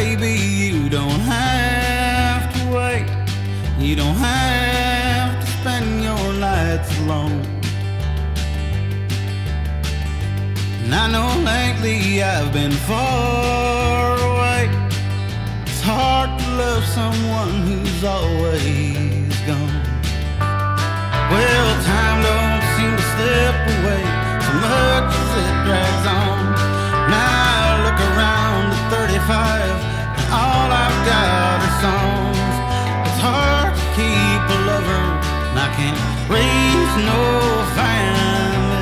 baby, you don't have to wait. You don't have to spend your nights alone. And I know lately I've been far away. It's hard to love someone who's always gone. Well, time don't seem to slip away so much as it drags on. Now I look around at 35 and all I've got are songs. It's hard to keep a lover and I can't raise no family.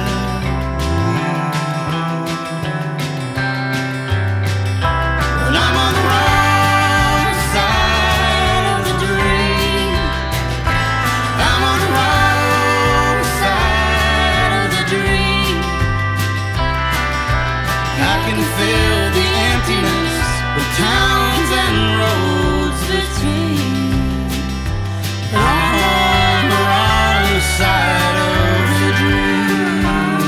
But I'm on the wrong side of the dream. I'm on the wrong side of the dream. I can feel the emptiness with towns and roads between. I'm on the wrong side of the dream.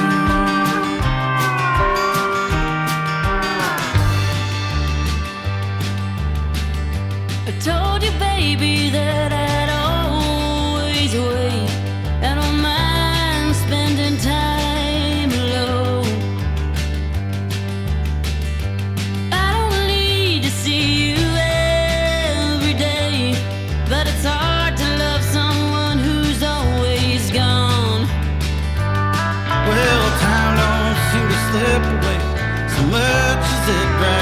I told you, baby, that I'd always wait. I don't mind spending time alone. I don't need to see you every day, but it's hard to love someone who's always gone. Well, time don't seem to slip away so much as it drags